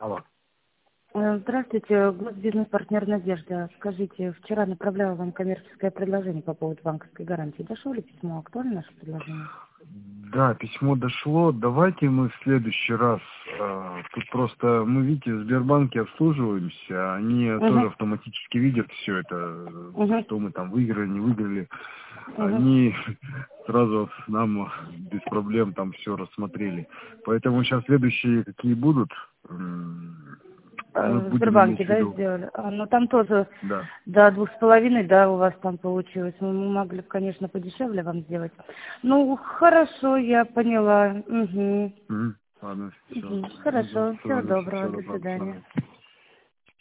Алло. Здравствуйте, госбизнес-партнер «Надежда». Скажите, вчера направляла вам коммерческое предложение по поводу банковской гарантии. Дошло ли письмо? Актуально наше предложение? Да, письмо дошло. Давайте мы в следующий раз. Тут просто мы, видите, в Сбербанке обслуживаемся. Они тоже Угу. автоматически видят все это, Угу. что мы там выиграли, не выиграли. Угу. Они сразу нам без проблем там все рассмотрели. Поэтому сейчас следующие какие будут, мы В будем иметь Сбербанке, в да, виду. сделали? Ну, там тоже Да. до 2,5, да, у вас там получилось. Мы могли бы, конечно, подешевле вам сделать. Ну, хорошо, я поняла. Угу. Мгм. Ладно, все. Угу. Хорошо, всего Ладно, доброго, всего до доброго. До свидания. свидания.